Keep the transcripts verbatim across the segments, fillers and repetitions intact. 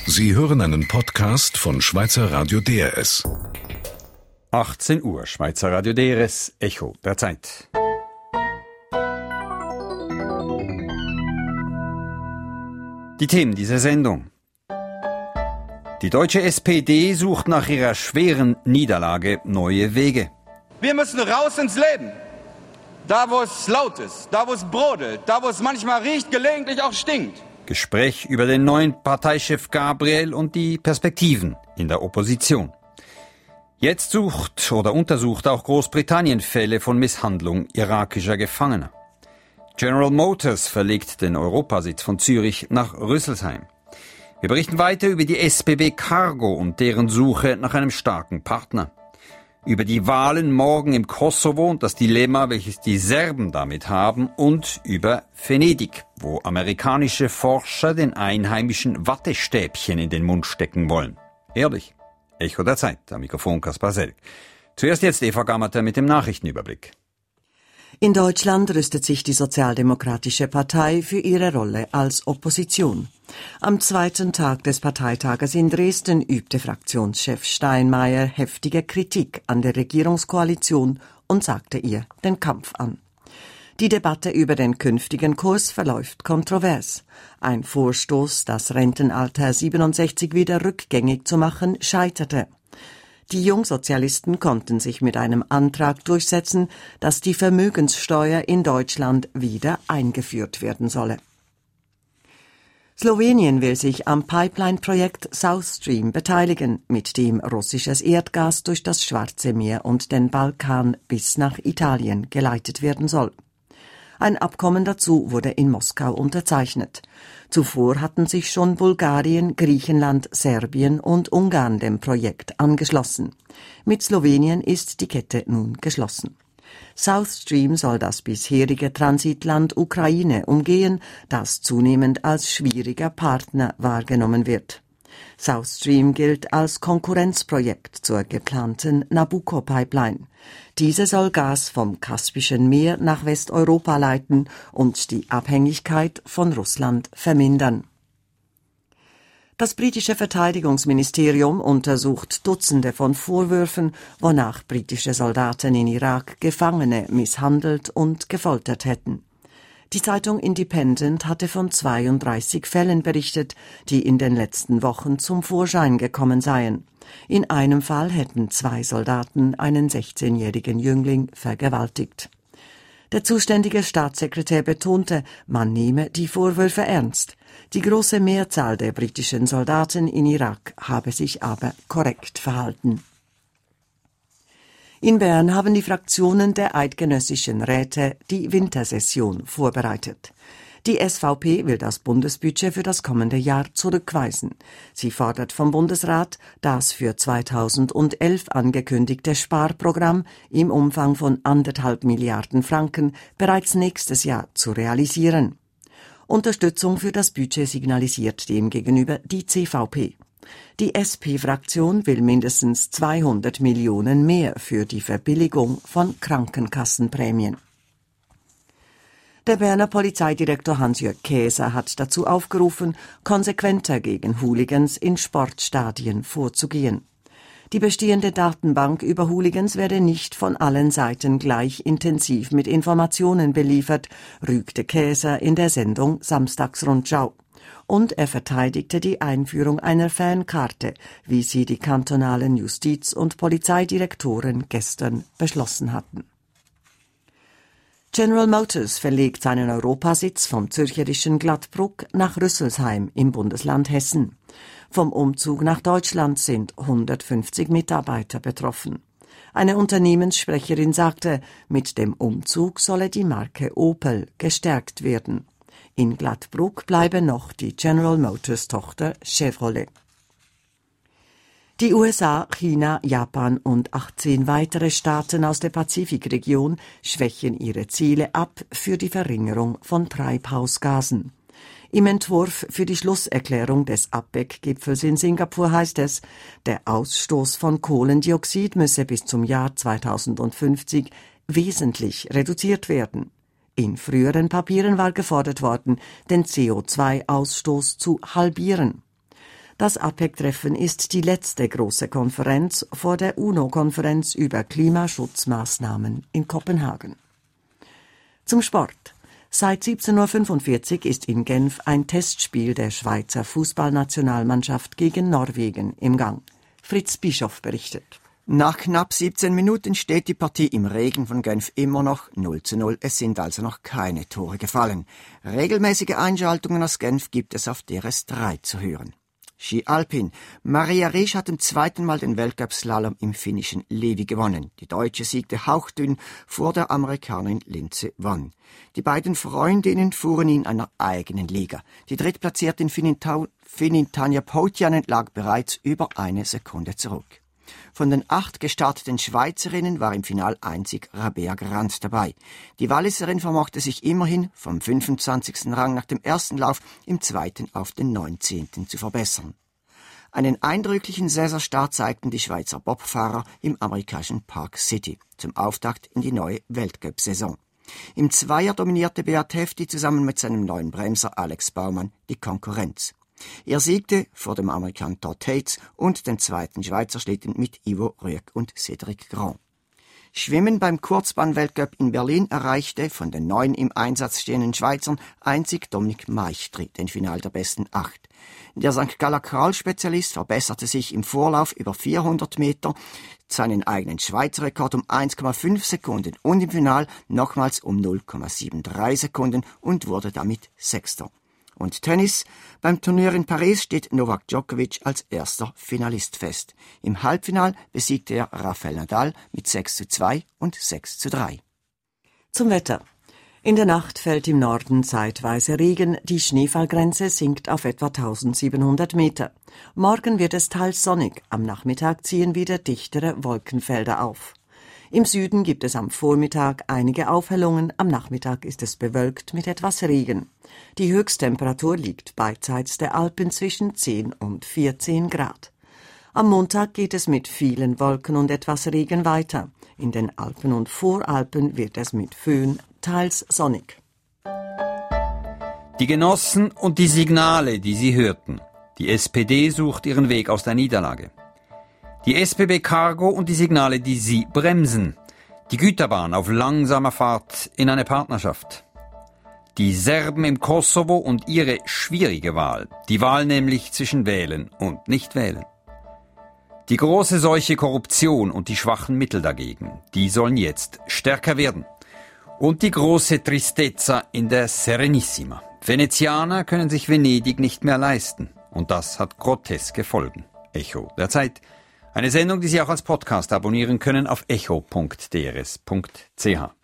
Sie hören einen Podcast von Schweizer Radio D R S. achtzehn Uhr, Schweizer Radio D R S, Echo der Zeit. Die Themen dieser Sendung. Die deutsche S P D sucht nach ihrer schweren Niederlage neue Wege. Wir müssen raus ins Leben. Da, wo es laut ist, da, wo es brodelt, da, wo es manchmal riecht, gelegentlich auch stinkt. Gespräch über den neuen Parteichef Gabriel und die Perspektiven in der Opposition. Jetzt sucht oder untersucht auch Großbritannien Fälle von Misshandlung irakischer Gefangener. General Motors verlegt den Europasitz von Zürich nach Rüsselsheim. Wir berichten weiter über die S B B Cargo und deren Suche nach einem starken Partner. Über die Wahlen morgen im Kosovo und das Dilemma, welches die Serben damit haben, und über Venedig, wo amerikanische Forscher den einheimischen Wattestäbchen in den Mund stecken wollen. Ehrlich. Echo der Zeit, am Mikrofon Kaspar Selk. Zuerst jetzt Eva Gammater mit dem Nachrichtenüberblick. In Deutschland rüstet sich die Sozialdemokratische Partei für ihre Rolle als Opposition. Am zweiten Tag des Parteitages in Dresden übte Fraktionschef Steinmeier heftige Kritik an der Regierungskoalition und sagte ihr den Kampf an. Die Debatte über den künftigen Kurs verläuft kontrovers. Ein Vorstoß, das Rentenalter siebenundsechzig wieder rückgängig zu machen, scheiterte. Die Jungsozialisten konnten sich mit einem Antrag durchsetzen, dass die Vermögenssteuer in Deutschland wieder eingeführt werden solle. Slowenien will sich am Pipeline-Projekt South Stream beteiligen, mit dem russisches Erdgas durch das Schwarze Meer und den Balkan bis nach Italien geleitet werden soll. Ein Abkommen dazu wurde in Moskau unterzeichnet. Zuvor hatten sich schon Bulgarien, Griechenland, Serbien und Ungarn dem Projekt angeschlossen. Mit Slowenien ist die Kette nun geschlossen. South Stream soll das bisherige Transitland Ukraine umgehen, das zunehmend als schwieriger Partner wahrgenommen wird. South Stream gilt als Konkurrenzprojekt zur geplanten Nabucco-Pipeline. Diese soll Gas vom Kaspischen Meer nach Westeuropa leiten und die Abhängigkeit von Russland vermindern. Das britische Verteidigungsministerium untersucht Dutzende von Vorwürfen, wonach britische Soldaten in Irak Gefangene misshandelt und gefoltert hätten. Die Zeitung Independent hatte von zweiunddreißig Fällen berichtet, die in den letzten Wochen zum Vorschein gekommen seien. In einem Fall hätten zwei Soldaten einen sechzehnjährigen Jüngling vergewaltigt. Der zuständige Staatssekretär betonte, man nehme die Vorwürfe ernst. Die große Mehrzahl der britischen Soldaten in Irak habe sich aber korrekt verhalten. In Bern haben die Fraktionen der eidgenössischen Räte die Wintersession vorbereitet. Die S V P will das Bundesbudget für das kommende Jahr zurückweisen. Sie fordert vom Bundesrat, das für zweitausendelf angekündigte Sparprogramm im Umfang von anderthalb Milliarden Franken bereits nächstes Jahr zu realisieren. Unterstützung für das Budget signalisiert demgegenüber die C V P. Die S P-Fraktion will mindestens zweihundert Millionen mehr für die Verbilligung von Krankenkassenprämien. Der Berner Polizeidirektor Hans-Jörg Käser hat dazu aufgerufen, konsequenter gegen Hooligans in Sportstadien vorzugehen. Die bestehende Datenbank über Hooligans werde nicht von allen Seiten gleich intensiv mit Informationen beliefert, rügte Käser in der Sendung Samstagsrundschau. Und er verteidigte die Einführung einer Fankarte, wie sie die kantonalen Justiz- und Polizeidirektoren gestern beschlossen hatten. General Motors verlegt seinen Europasitz vom zürcherischen Glattbruck nach Rüsselsheim im Bundesland Hessen. Vom Umzug nach Deutschland sind hundertfünfzig Mitarbeiter betroffen. Eine Unternehmenssprecherin sagte, mit dem Umzug solle die Marke Opel gestärkt werden. In Glattbruck bleibe noch die General Motors Tochter Chevrolet. Die U S A, China, Japan und achtzehn weitere Staaten aus der Pazifikregion schwächen ihre Ziele ab für die Verringerung von Treibhausgasen. Im Entwurf für die Schlusserklärung des APEC-Gipfels in Singapur heißt es, der Ausstoß von Kohlendioxid müsse bis zum Jahr zweitausendfünfzig wesentlich reduziert werden. In früheren Papieren war gefordert worden, den C O zwei Ausstoß zu halbieren. Das APEC-Treffen ist die letzte große Konferenz vor der UNO-Konferenz über Klimaschutzmaßnahmen in Kopenhagen. Zum Sport. Seit siebzehn Uhr fünfundvierzig ist in Genf ein Testspiel der Schweizer Fußballnationalmannschaft gegen Norwegen im Gang. Fritz Bischof berichtet. Nach knapp siebzehn Minuten steht die Partie im Regen von Genf immer noch null zu null. Es sind also noch keine Tore gefallen. Regelmäßige Einschaltungen aus Genf gibt es auf D R S drei zu hören. Ski Alpin. Maria Riesch hat zum zweiten Mal den Weltcup-Slalom im finnischen Levi gewonnen. Die Deutsche siegte hauchdünn vor der Amerikanerin Lindsey Vonn. Die beiden Freundinnen fuhren in einer eigenen Liga. Die drittplatzierte Finnin Tanja Poutiainen lag bereits über eine Sekunde zurück. Von den acht gestarteten Schweizerinnen war im Final einzig Rabea Grant dabei. Die Walliserin vermochte sich immerhin vom fünfundzwanzigsten Rang nach dem ersten Lauf im zweiten auf den neunzehnten zu verbessern. Einen eindrücklichen Saisonstart zeigten die Schweizer Bobfahrer im amerikanischen Park City zum Auftakt in die neue Weltcup-Saison. Im Zweier dominierte Beat Hefti zusammen mit seinem neuen Bremser Alex Baumann die Konkurrenz. Er siegte vor dem Amerikaner Todd Tates und den zweiten Schweizer Schlitten mit Ivo Rüegg und Cédric Grand. Schwimmen beim Kurzbahn-Weltcup in Berlin erreichte von den neun im Einsatz stehenden Schweizern einzig Dominik Maistri den Final der besten acht. Der Sankt Galler Kral-Spezialist verbesserte sich im Vorlauf über vierhundert Meter seinen eigenen Schweizer Rekord um eins Komma fünf Sekunden und im Final nochmals um null Komma dreiundsiebzig Sekunden und wurde damit Sechster. Und Tennis. Beim Turnier in Paris steht Novak Djokovic als erster Finalist fest. Im Halbfinal besiegte er Rafael Nadal mit sechs zu zwei und sechs zu drei. Zum Wetter. In der Nacht fällt im Norden zeitweise Regen. Die Schneefallgrenze sinkt auf etwa tausendsiebenhundert Meter. Morgen wird es teils sonnig. Am Nachmittag ziehen wieder dichtere Wolkenfelder auf. Im Süden gibt es am Vormittag einige Aufhellungen, am Nachmittag ist es bewölkt mit etwas Regen. Die Höchsttemperatur liegt beidseits der Alpen zwischen zehn und vierzehn Grad. Am Montag geht es mit vielen Wolken und etwas Regen weiter. In den Alpen und Voralpen wird es mit Föhn teils sonnig. Die Genossen und die Signale, die sie hörten. Die S P D sucht ihren Weg aus der Niederlage. Die S B B Cargo und die Signale, die sie bremsen. Die Güterbahn auf langsamer Fahrt in eine Partnerschaft. Die Serben im Kosovo und ihre schwierige Wahl. Die Wahl nämlich zwischen Wählen und Nichtwählen. Die große Seuche Korruption und die schwachen Mittel dagegen, die sollen jetzt stärker werden. Und die große Tristezza in der Serenissima. Venezianer können sich Venedig nicht mehr leisten. Und das hat groteske Folgen. Echo der Zeit. Eine Sendung, die Sie auch als Podcast abonnieren können auf echo punkt d r s punkt c h.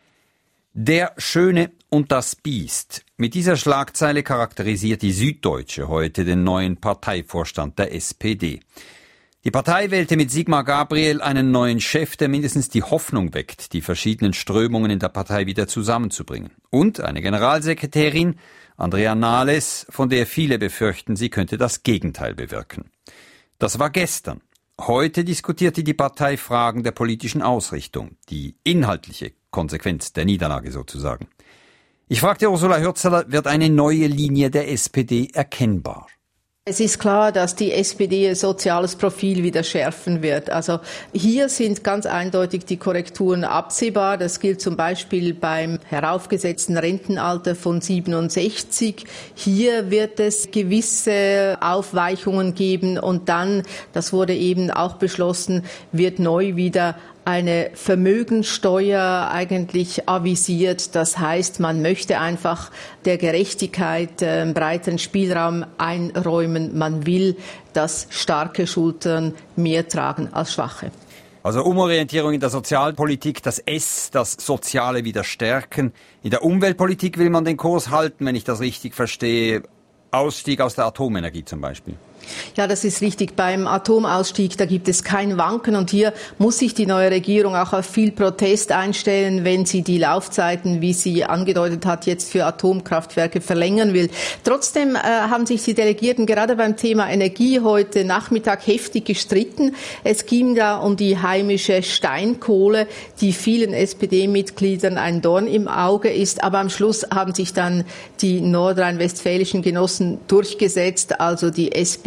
Der Schöne und das Biest. Mit dieser Schlagzeile charakterisiert die Süddeutsche heute den neuen Parteivorstand der S P D. Die Partei wählte mit Sigmar Gabriel einen neuen Chef, der mindestens die Hoffnung weckt, die verschiedenen Strömungen in der Partei wieder zusammenzubringen. Und eine Generalsekretärin, Andrea Nahles, von der viele befürchten, sie könnte das Gegenteil bewirken. Das war gestern. Heute diskutierte die Partei Fragen der politischen Ausrichtung, die inhaltliche Konsequenz der Niederlage sozusagen. Ich fragte Ursula Hürzeler, wird eine neue Linie der S P D erkennbar? Es ist klar, dass die S P D ihr soziales Profil wieder schärfen wird. Also hier sind ganz eindeutig die Korrekturen absehbar. Das gilt zum Beispiel beim heraufgesetzten Rentenalter von siebenundsechzig. Hier wird es gewisse Aufweichungen geben und dann, das wurde eben auch beschlossen, wird neu wieder eine Vermögensteuer eigentlich avisiert. Das heißt, man möchte einfach der Gerechtigkeit äh, breiteren Spielraum einräumen. Man will, dass starke Schultern mehr tragen als schwache. Also Umorientierung in der Sozialpolitik, das S, das Soziale wieder stärken. In der Umweltpolitik will man den Kurs halten, wenn ich das richtig verstehe. Ausstieg aus der Atomenergie zum Beispiel. Ja, das ist richtig. Beim Atomausstieg, da gibt es kein Wanken. Und hier muss sich die neue Regierung auch auf viel Protest einstellen, wenn sie die Laufzeiten, wie sie angedeutet hat, jetzt für Atomkraftwerke verlängern will. Trotzdem äh, haben sich die Delegierten gerade beim Thema Energie heute Nachmittag heftig gestritten. Es ging da um die heimische Steinkohle, die vielen S P D-Mitgliedern ein Dorn im Auge ist. Aber am Schluss haben sich dann die nordrhein-westfälischen Genossen durchgesetzt, also die S P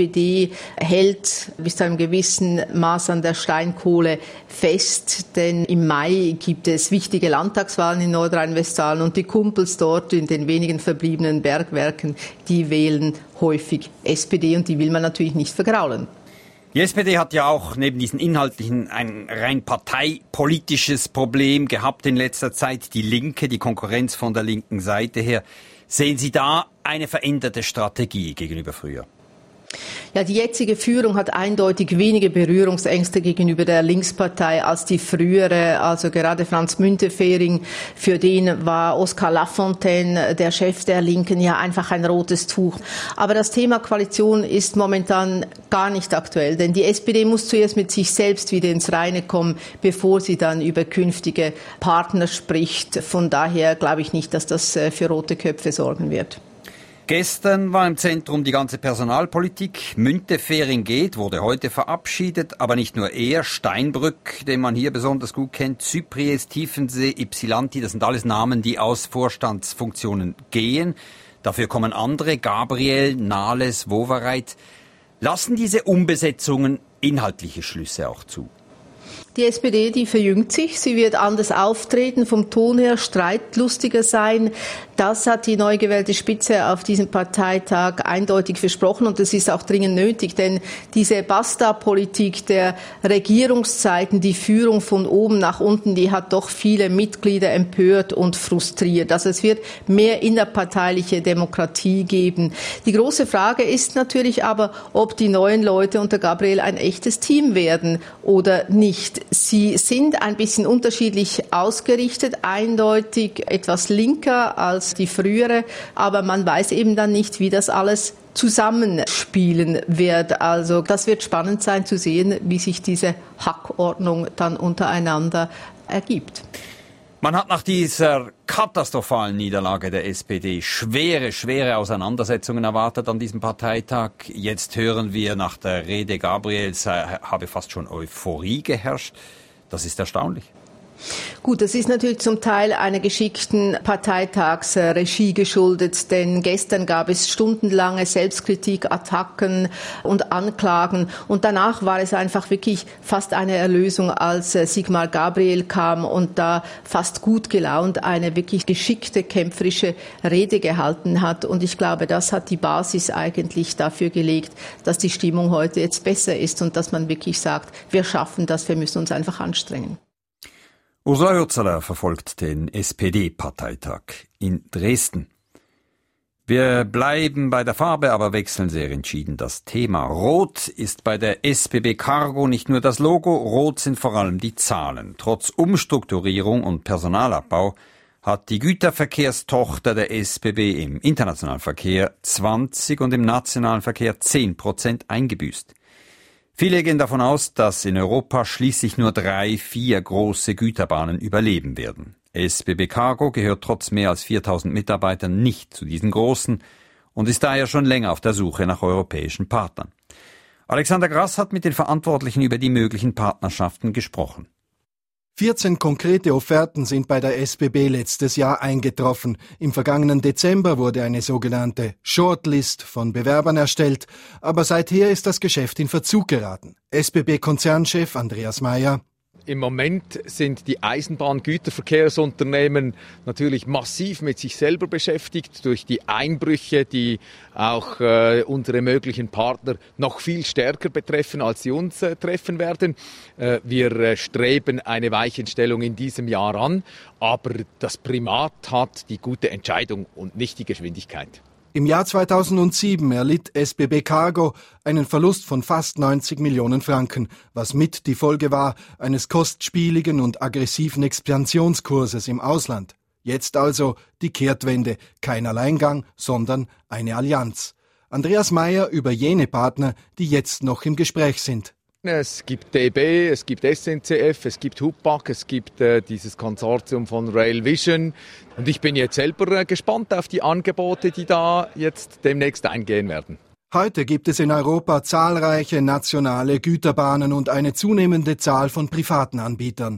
P D hält bis zu einem gewissen Maß an der Steinkohle fest, denn im Mai gibt es wichtige Landtagswahlen in Nordrhein-Westfalen und die Kumpels dort in den wenigen verbliebenen Bergwerken, die wählen häufig S P D und die will man natürlich nicht vergraulen. Die S P D hat ja auch neben diesen inhaltlichen ein rein parteipolitisches Problem gehabt in letzter Zeit. Die Linke, die Konkurrenz von der linken Seite her. Sehen Sie da eine veränderte Strategie gegenüber früher? Ja, die jetzige Führung hat eindeutig weniger Berührungsängste gegenüber der Linkspartei als die frühere. Also gerade Franz Müntefering, für den war Oskar Lafontaine, der Chef der Linken, ja einfach ein rotes Tuch. Aber das Thema Koalition ist momentan gar nicht aktuell, denn die S P D muss zuerst mit sich selbst wieder ins Reine kommen, bevor sie dann über künftige Partner spricht. Von daher glaube ich nicht, dass das für rote Köpfe sorgen wird. Gestern war im Zentrum die ganze Personalpolitik. Müntefering geht, wurde heute verabschiedet, aber nicht nur er, Steinbrück, den man hier besonders gut kennt, Cypries, Tiefensee, Ypsilanti, das sind alles Namen, die aus Vorstandsfunktionen gehen. Dafür kommen andere, Gabriel, Nahles, Wowereit. Lassen diese Umbesetzungen inhaltliche Schlüsse auch zu? Die S P D, die verjüngt sich, sie wird anders auftreten, vom Ton her streitlustiger sein. Das hat die neu gewählte Spitze auf diesem Parteitag eindeutig versprochen und das ist auch dringend nötig, denn diese Basta-Politik der Regierungszeiten, die Führung von oben nach unten, die hat doch viele Mitglieder empört und frustriert. Also es wird mehr innerparteiliche Demokratie geben. Die große Frage ist natürlich aber, ob die neuen Leute unter Gabriel ein echtes Team werden oder nicht. Sie sind ein bisschen unterschiedlich ausgerichtet, eindeutig etwas linker als die frühere, aber man weiß eben dann nicht, wie das alles zusammenspielen wird. Also das wird spannend sein zu sehen, wie sich diese Hackordnung dann untereinander ergibt. Man hat nach dieser katastrophalen Niederlage der S P D schwere, schwere Auseinandersetzungen erwartet an diesem Parteitag. Jetzt hören wir, nach der Rede Gabriels habe fast schon Euphorie geherrscht. Das ist erstaunlich. Gut, das ist natürlich zum Teil einer geschickten Parteitagsregie geschuldet, denn gestern gab es stundenlange Selbstkritik, Attacken und Anklagen und danach war es einfach wirklich fast eine Erlösung, als Sigmar Gabriel kam und da fast gut gelaunt eine wirklich geschickte, kämpferische Rede gehalten hat und ich glaube, das hat die Basis eigentlich dafür gelegt, dass die Stimmung heute jetzt besser ist und dass man wirklich sagt, wir schaffen das, wir müssen uns einfach anstrengen. Ursula Hürzeler verfolgt den S P D-Parteitag in Dresden. Wir bleiben bei der Farbe, aber wechseln sehr entschieden das Thema. Rot ist bei der S B B Cargo nicht nur das Logo, rot sind vor allem die Zahlen. Trotz Umstrukturierung und Personalabbau hat die Güterverkehrstochter der S B B im internationalen Verkehr zwanzig und im nationalen Verkehr zehn Prozent eingebüßt. Viele gehen davon aus, dass in Europa schließlich nur drei, vier große Güterbahnen überleben werden. S B B Cargo gehört trotz mehr als viertausend Mitarbeitern nicht zu diesen großen und ist daher schon länger auf der Suche nach europäischen Partnern. Alexander Grass hat mit den Verantwortlichen über die möglichen Partnerschaften gesprochen. vierzehn konkrete Offerten sind bei der S B B letztes Jahr eingetroffen. Im vergangenen Dezember wurde eine sogenannte Shortlist von Bewerbern erstellt, aber seither ist das Geschäft in Verzug geraten. S B B-Konzernchef Andreas Maier: Im Moment sind die Eisenbahngüterverkehrsunternehmen natürlich massiv mit sich selber beschäftigt durch die Einbrüche, die auch äh, unsere möglichen Partner noch viel stärker betreffen, als sie uns äh, treffen werden. Äh, wir äh, streben eine Weichenstellung in diesem Jahr an, aber das Primat hat die gute Entscheidung und nicht die Geschwindigkeit. Im Jahr zweitausendsieben erlitt S B B Cargo einen Verlust von fast neunzig Millionen Franken, was mit die Folge war eines kostspieligen und aggressiven Expansionskurses im Ausland. Jetzt also die Kehrtwende, kein Alleingang, sondern eine Allianz. Andreas Maier über jene Partner, die jetzt noch im Gespräch sind. Es gibt D B, es gibt S N C F, es gibt Hupac, es gibt äh, dieses Konsortium von Rail Vision. Und ich bin jetzt selber äh, gespannt auf die Angebote, die da jetzt demnächst eingehen werden. Heute gibt es in Europa zahlreiche nationale Güterbahnen und eine zunehmende Zahl von privaten Anbietern.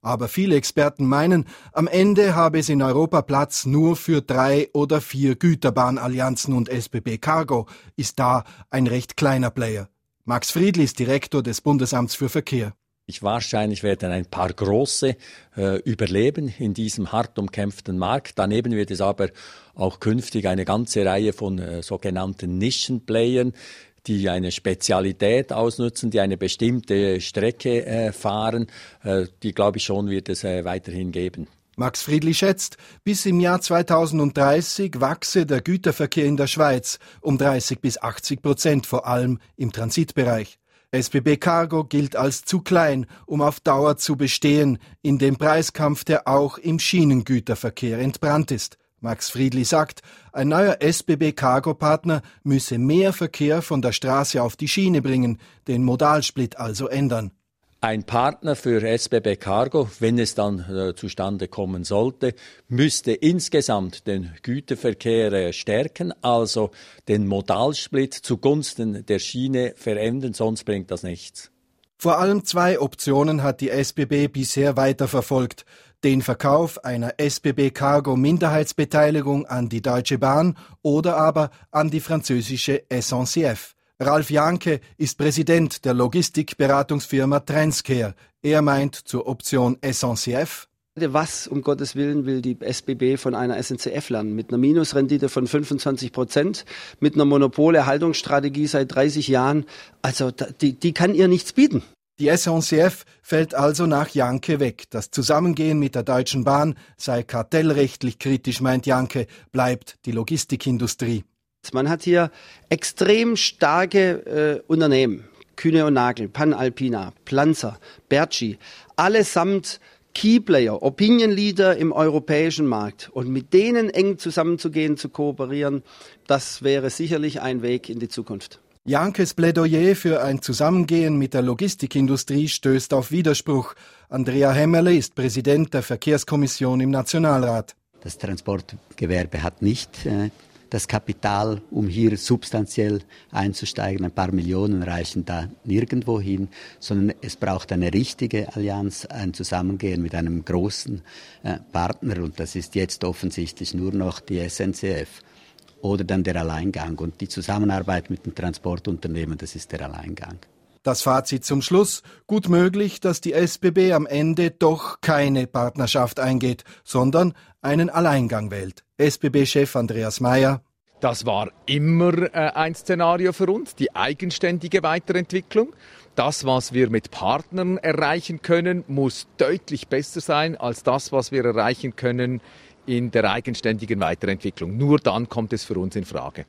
Aber viele Experten meinen, am Ende habe es in Europa Platz nur für drei oder vier Güterbahnallianzen und S B B Cargo ist da ein recht kleiner Player. Max Friedli ist Direktor des Bundesamts für Verkehr. Wahrscheinlich werden ein paar große äh, überleben in diesem hart umkämpften Markt. Daneben wird es aber auch künftig eine ganze Reihe von äh, sogenannten Nischenplayern, die eine Spezialität ausnutzen, die eine bestimmte Strecke äh, fahren, äh, die, glaube ich, schon wird es äh, weiterhin geben. Max Friedli schätzt, bis im Jahr zweitausenddreißig wachse der Güterverkehr in der Schweiz um dreißig bis achtzig Prozent, vor allem im Transitbereich. S B B Cargo gilt als zu klein, um auf Dauer zu bestehen, in dem Preiskampf, der auch im Schienengüterverkehr entbrannt ist. Max Friedli sagt, ein neuer S B B Cargo-Partner müsse mehr Verkehr von der Straße auf die Schiene bringen, den Modalsplit also ändern. Ein Partner für S B B Cargo, wenn es dann äh, zustande kommen sollte, müsste insgesamt den Güterverkehr äh, stärken, also den Modalsplit zugunsten der Schiene verändern, sonst bringt das nichts. Vor allem zwei Optionen hat die S B B bisher weiterverfolgt. Den Verkauf einer S B B Cargo Minderheitsbeteiligung an die Deutsche Bahn oder aber an die französische S N C F. Ralf Janke ist Präsident der Logistikberatungsfirma Transcare. Er meint zur Option S N C F: Was, um Gottes Willen, will die S B B von einer S N C F lernen? Mit einer Minusrendite von fünfundzwanzig Prozent, mit einer Monopolerhaltungsstrategie seit dreißig Jahren. Also die, die kann ihr nichts bieten. Die S N C F fällt also nach Janke weg. Das Zusammengehen mit der Deutschen Bahn sei kartellrechtlich kritisch, meint Janke, bleibt die Logistikindustrie. Man hat hier extrem starke äh, Unternehmen, Kühne und Nagel, Panalpina, Planzer, Bertschi, allesamt Keyplayer, Opinion Leader im europäischen Markt. Und mit denen eng zusammenzugehen, zu kooperieren, das wäre sicherlich ein Weg in die Zukunft. Jankes Plädoyer für ein Zusammengehen mit der Logistikindustrie stößt auf Widerspruch. Andrea Hemmerle ist Präsident der Verkehrskommission im Nationalrat. Das Transportgewerbe hat nicht äh, das Kapital, um hier substanziell einzusteigen. Ein paar Millionen reichen da nirgendwo hin, sondern es braucht eine richtige Allianz, ein Zusammengehen mit einem großen äh, Partner. Und das ist jetzt offensichtlich nur noch die S N C F oder dann der Alleingang. Und die Zusammenarbeit mit den Transportunternehmen, das ist der Alleingang. Das Fazit zum Schluss: Gut möglich, dass die S B B am Ende doch keine Partnerschaft eingeht, sondern einen Alleingang wählt. S B B-Chef Andreas Mayer: Das war immer äh, ein Szenario für uns, die eigenständige Weiterentwicklung. Das, was wir mit Partnern erreichen können, muss deutlich besser sein als das, was wir erreichen können in der eigenständigen Weiterentwicklung. Nur dann kommt es für uns in Frage.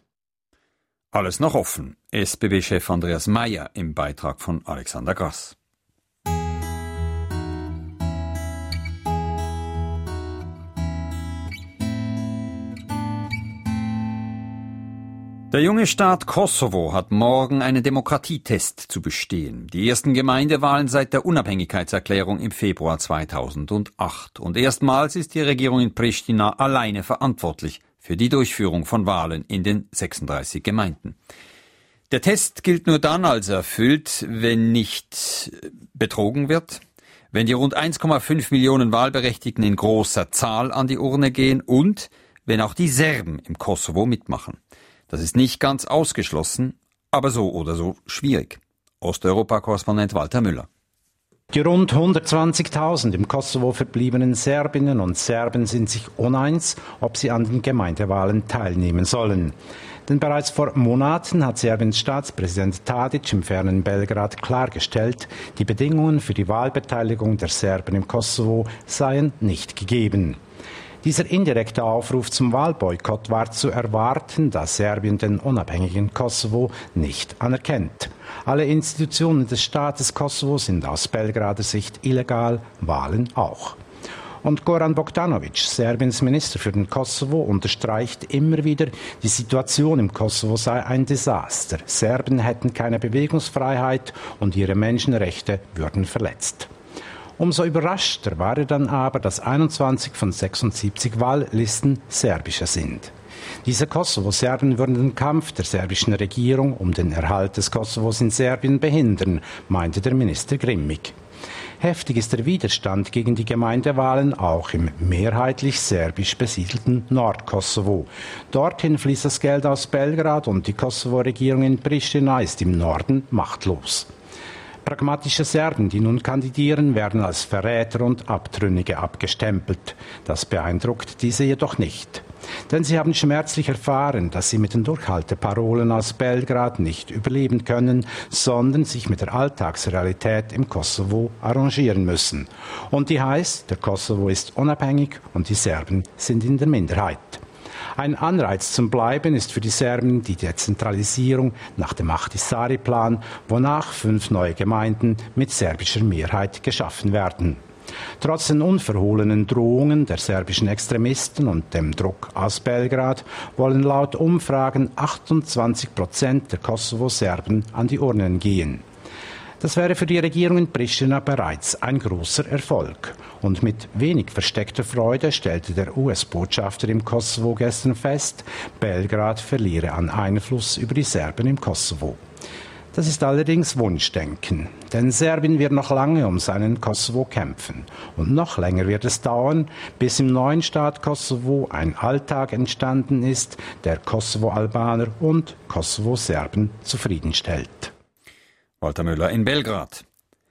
Alles noch offen. S B B-Chef Andreas Mayer im Beitrag von Alexander Grass. Der junge Staat Kosovo hat morgen einen Demokratietest zu bestehen. Die ersten Gemeindewahlen seit der Unabhängigkeitserklärung im Februar zweitausendacht. Und erstmals ist die Regierung in Pristina alleine verantwortlich für die Durchführung von Wahlen in den sechsunddreißig Gemeinden. Der Test gilt nur dann als erfüllt, wenn nicht betrogen wird, wenn die rund eins Komma fünf Millionen Wahlberechtigten in großer Zahl an die Urne gehen und wenn auch die Serben im Kosovo mitmachen. Das ist nicht ganz ausgeschlossen, aber so oder so schwierig. Osteuropa-Korrespondent Walter Müller. Die rund hundertzwanzigtausend im Kosovo verbliebenen Serbinnen und Serben sind sich uneins, ob sie an den Gemeindewahlen teilnehmen sollen. Denn bereits vor Monaten hat Serbiens Staatspräsident Tadic im fernen Belgrad klargestellt, die Bedingungen für die Wahlbeteiligung der Serben im Kosovo seien nicht gegeben. Dieser indirekte Aufruf zum Wahlboykott war zu erwarten, da Serbien den unabhängigen Kosovo nicht anerkennt. Alle Institutionen des Staates Kosovo sind aus Belgrader Sicht illegal, Wahlen auch. Und Goran Bogdanovic, Serbiens Minister für den Kosovo, unterstreicht immer wieder, die Situation im Kosovo sei ein Desaster. Serben hätten keine Bewegungsfreiheit und ihre Menschenrechte würden verletzt. Umso überraschter war er dann aber, dass einundzwanzig von sechsundsiebzig Wahllisten serbische sind. Diese Kosovo-Serben würden den Kampf der serbischen Regierung um den Erhalt des Kosovos in Serbien behindern, meinte der Minister grimmig. Heftig ist der Widerstand gegen die Gemeindewahlen auch im mehrheitlich serbisch besiedelten Nordkosovo. Dorthin fließt das Geld aus Belgrad und die Kosovo-Regierung in Pristina ist im Norden machtlos. Pragmatische Serben, die nun kandidieren, werden als Verräter und Abtrünnige abgestempelt. Das beeindruckt diese jedoch nicht. Denn sie haben schmerzlich erfahren, dass sie mit den Durchhalteparolen aus Belgrad nicht überleben können, sondern sich mit der Alltagsrealität im Kosovo arrangieren müssen. Und die heißt, der Kosovo ist unabhängig und die Serben sind in der Minderheit. Ein Anreiz zum Bleiben ist für die Serben die Dezentralisierung nach dem Ahtisaari-Plan, wonach fünf neue Gemeinden mit serbischer Mehrheit geschaffen werden. Trotz den unverhohlenen Drohungen der serbischen Extremisten und dem Druck aus Belgrad wollen laut Umfragen achtundzwanzig Prozent der Kosovo-Serben an die Urnen gehen. Das wäre für die Regierung in Pristina bereits ein großer Erfolg. Und mit wenig versteckter Freude stellte der U S-Botschafter im Kosovo gestern fest, Belgrad verliere an Einfluss über die Serben im Kosovo. Das ist allerdings Wunschdenken, denn Serbien wird noch lange um seinen Kosovo kämpfen. Und noch länger wird es dauern, bis im neuen Staat Kosovo ein Alltag entstanden ist, der Kosovo-Albaner und Kosovo-Serben zufriedenstellt. Walter Müller in Belgrad.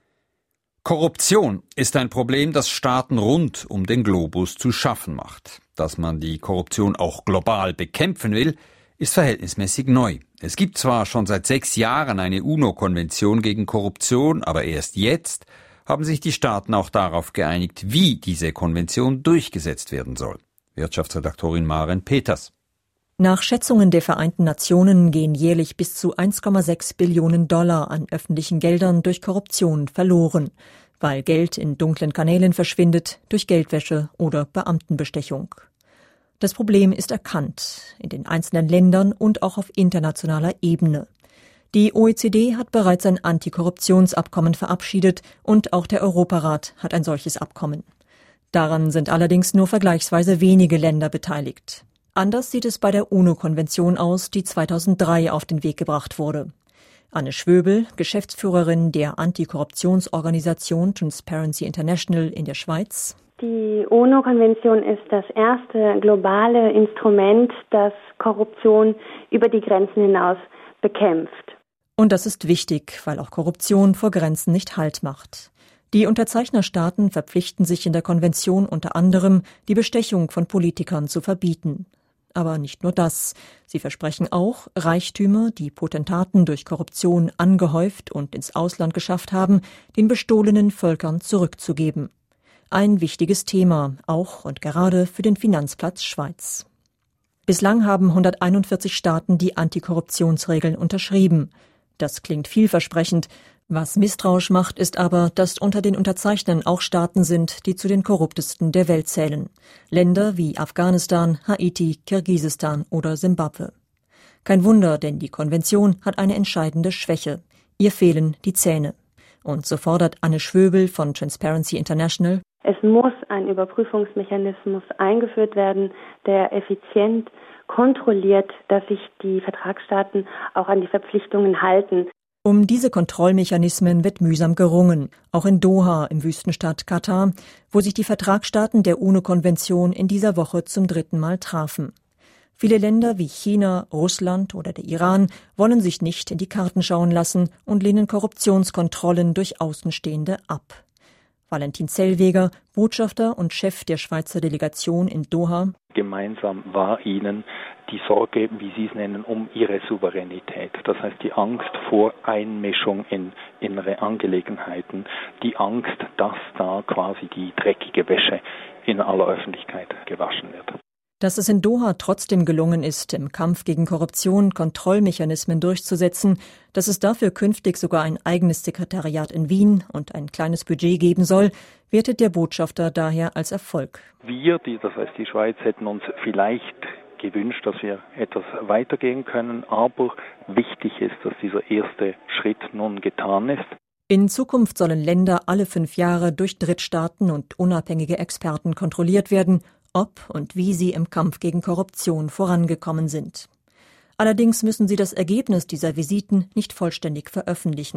Korruption ist ein Problem, das Staaten rund um den Globus zu schaffen macht. Dass man die Korruption auch global bekämpfen will, ist verhältnismäßig neu. Es gibt zwar schon seit sechs Jahren eine UNO-Konvention gegen Korruption, aber erst jetzt haben sich die Staaten auch darauf geeinigt, wie diese Konvention durchgesetzt werden soll. Wirtschaftsredaktorin Maren Peters. Nach Schätzungen der Vereinten Nationen gehen jährlich bis zu eins Komma sechs Billionen Dollar an öffentlichen Geldern durch Korruption verloren, weil Geld in dunklen Kanälen verschwindet, durch Geldwäsche oder Beamtenbestechung. Das Problem ist erkannt, in den einzelnen Ländern und auch auf internationaler Ebene. Die O E C D hat bereits ein Antikorruptionsabkommen verabschiedet und auch der Europarat hat ein solches Abkommen. Daran sind allerdings nur vergleichsweise wenige Länder beteiligt. Anders sieht es bei der UNO-Konvention aus, die zweitausenddrei auf den Weg gebracht wurde. Anne Schwöbel, Geschäftsführerin der Antikorruptionsorganisation Transparency International in der Schweiz. Die UNO-Konvention ist das erste globale Instrument, das Korruption über die Grenzen hinaus bekämpft. Und das ist wichtig, weil auch Korruption vor Grenzen nicht Halt macht. Die Unterzeichnerstaaten verpflichten sich in der Konvention unter anderem, die Bestechung von Politikern zu verbieten. Aber nicht nur das. Sie versprechen auch, Reichtümer, die Potentaten durch Korruption angehäuft und ins Ausland geschafft haben, den bestohlenen Völkern zurückzugeben. Ein wichtiges Thema, auch und gerade für den Finanzplatz Schweiz. Bislang haben hunderteinundvierzig Staaten die Antikorruptionsregeln unterschrieben. Das klingt vielversprechend. Was misstrauisch macht, ist aber, dass unter den Unterzeichnern auch Staaten sind, die zu den korruptesten der Welt zählen. Länder wie Afghanistan, Haiti, Kirgisistan oder Simbabwe. Kein Wunder, denn die Konvention hat eine entscheidende Schwäche. Ihr fehlen die Zähne. Und so fordert Anne Schwöbel von Transparency International: Es muss ein Überprüfungsmechanismus eingeführt werden, der effizient kontrolliert, dass sich die Vertragsstaaten auch an die Verpflichtungen halten. Um diese Kontrollmechanismen wird mühsam gerungen, auch in Doha im Wüstenstaat Katar, wo sich die Vertragsstaaten der UNO-Konvention in dieser Woche zum dritten Mal trafen. Viele Länder wie China, Russland oder der Iran wollen sich nicht in die Karten schauen lassen und lehnen Korruptionskontrollen durch Außenstehende ab. Valentin Zellweger, Botschafter und Chef der Schweizer Delegation in Doha: Gemeinsam war ihnen die Sorge, wie sie es nennen, um ihre Souveränität. Das heißt die Angst vor Einmischung in innere Angelegenheiten, die Angst, dass da quasi die dreckige Wäsche in aller Öffentlichkeit gewaschen wird. Dass es in Doha trotzdem gelungen ist, im Kampf gegen Korruption Kontrollmechanismen durchzusetzen, dass es dafür künftig sogar ein eigenes Sekretariat in Wien und ein kleines Budget geben soll, wertet der Botschafter daher als Erfolg. Wir, die, das heißt die Schweiz, hätten uns vielleicht gewünscht, dass wir etwas weitergehen können, aber wichtig ist, dass dieser erste Schritt nun getan ist. In Zukunft sollen Länder alle fünf Jahre durch Drittstaaten und unabhängige Experten kontrolliert werden, ob und wie sie im Kampf gegen Korruption vorangekommen sind. Allerdings müssen sie das Ergebnis dieser Visiten nicht vollständig veröffentlichen.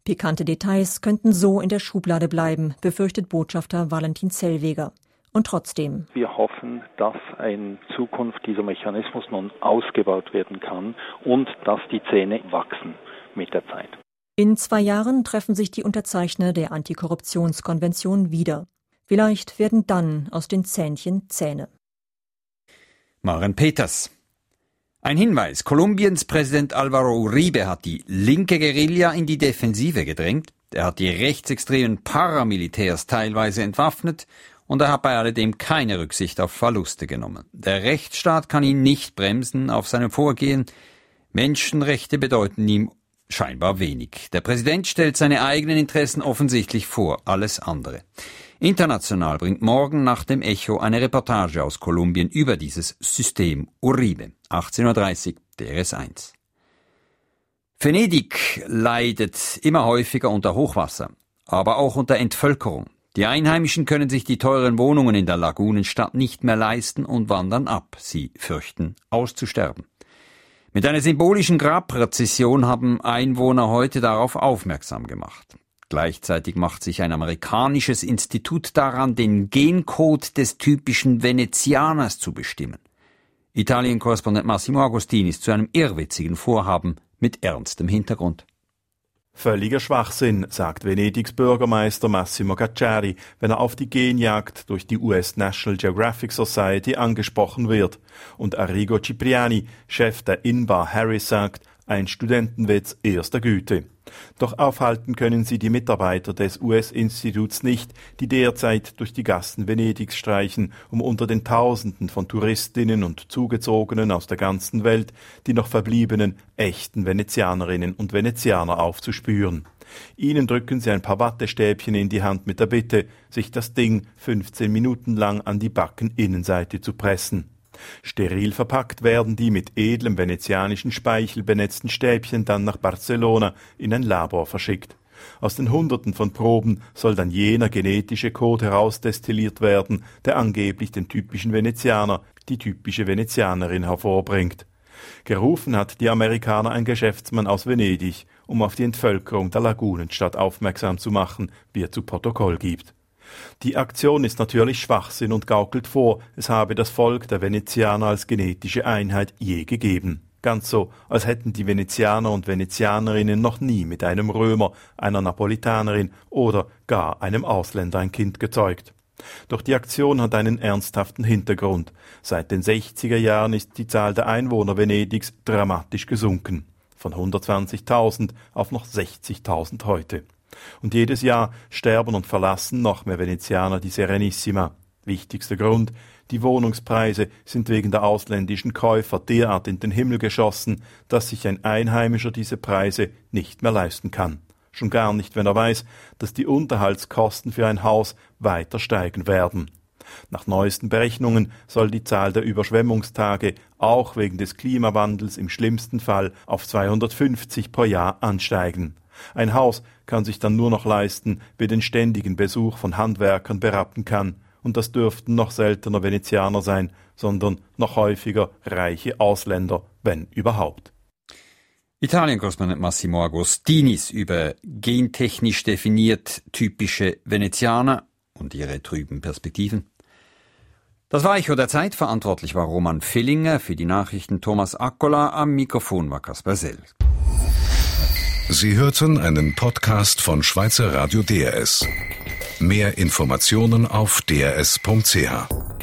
Pikante Details könnten so in der Schublade bleiben, befürchtet Botschafter Valentin Zellweger. Und trotzdem. Wir hoffen, dass in Zukunft dieser Mechanismus nun ausgebaut werden kann und dass die Zähne wachsen mit der Zeit. In zwei Jahren treffen sich die Unterzeichner der Antikorruptionskonvention wieder. Vielleicht werden dann aus den Zähnchen Zähne. Maren Peters. Ein Hinweis. Kolumbiens Präsident Alvaro Uribe hat die linke Guerilla in die Defensive gedrängt. Er hat die rechtsextremen Paramilitärs teilweise entwaffnet und er hat bei alledem keine Rücksicht auf Verluste genommen. Der Rechtsstaat kann ihn nicht bremsen auf seinem Vorgehen. Menschenrechte bedeuten ihm scheinbar wenig. Der Präsident stellt seine eigenen Interessen offensichtlich vor alles andere. International bringt morgen nach dem Echo eine Reportage aus Kolumbien über dieses System Uribe. achtzehn Uhr dreißig, D R S eins. Venedig leidet immer häufiger unter Hochwasser, aber auch unter Entvölkerung. Die Einheimischen können sich die teuren Wohnungen in der Lagunenstadt nicht mehr leisten und wandern ab. Sie fürchten, auszusterben. Mit einer symbolischen Grabpräzision haben Einwohner heute darauf aufmerksam gemacht. Gleichzeitig macht sich ein amerikanisches Institut daran, den Gencode des typischen Venezianers zu bestimmen. Italien-Korrespondent Massimo Agostini ist zu einem irrwitzigen Vorhaben mit ernstem Hintergrund. Völliger Schwachsinn, sagt Venedigs Bürgermeister Massimo Cacciari, wenn er auf die Genjagd durch die U S National Geographic Society angesprochen wird. Und Arrigo Cipriani, Chef der Inbar Harris, sagt, ein Studentenwitz erster Güte. Doch aufhalten können sie die Mitarbeiter des U S-Instituts nicht, die derzeit durch die Gassen Venedigs streichen, um unter den Tausenden von Touristinnen und Zugezogenen aus der ganzen Welt die noch verbliebenen echten Venezianerinnen und Venezianer aufzuspüren. Ihnen drücken sie ein paar Wattestäbchen in die Hand mit der Bitte, sich das Ding fünfzehn Minuten lang an die Backeninnenseite zu pressen. Steril verpackt werden die mit edlem venezianischen Speichel benetzten Stäbchen dann nach Barcelona in ein Labor verschickt. Aus den Hunderten von Proben soll dann jener genetische Code herausdestilliert werden, der angeblich den typischen Venezianer, die typische Venezianerin hervorbringt. Gerufen hat die Amerikaner ein Geschäftsmann aus Venedig, um auf die Entvölkerung der Lagunenstadt aufmerksam zu machen, wie er zu Protokoll gibt. Die Aktion ist natürlich Schwachsinn und gaukelt vor, es habe das Volk der Venezianer als genetische Einheit je gegeben. Ganz so, als hätten die Venezianer und Venezianerinnen noch nie mit einem Römer, einer Napolitanerin oder gar einem Ausländer ein Kind gezeugt. Doch die Aktion hat einen ernsthaften Hintergrund. Seit den sechziger Jahren ist die Zahl der Einwohner Venedigs dramatisch gesunken. Von hundertzwanzigtausend auf noch sechzigtausend heute. Und jedes Jahr sterben und verlassen noch mehr Venezianer die Serenissima. Wichtigster Grund, die Wohnungspreise sind wegen der ausländischen Käufer derart in den Himmel geschossen, dass sich ein Einheimischer diese Preise nicht mehr leisten kann. Schon gar nicht, wenn er weiß, dass die Unterhaltskosten für ein Haus weiter steigen werden. Nach neuesten Berechnungen soll die Zahl der Überschwemmungstage auch wegen des Klimawandels im schlimmsten Fall auf zweihundertfünfzig pro Jahr ansteigen. Ein Haus kann sich dann nur noch leisten, wer den ständigen Besuch von Handwerkern berappen kann. Und das dürften noch seltener Venezianer sein, sondern noch häufiger reiche Ausländer, wenn überhaupt. Italien-Korrespondent Massimo Agostinis über gentechnisch definiert typische Venezianer und ihre trüben Perspektiven. Das war Echo der Zeit. Verantwortlich war Roman Villinger, für die Nachrichten Thomas Accola, am Mikrofon war Kaspar Sell. Sie hörten einen Podcast von Schweizer Radio D R S. Mehr Informationen auf d r s punkt c h.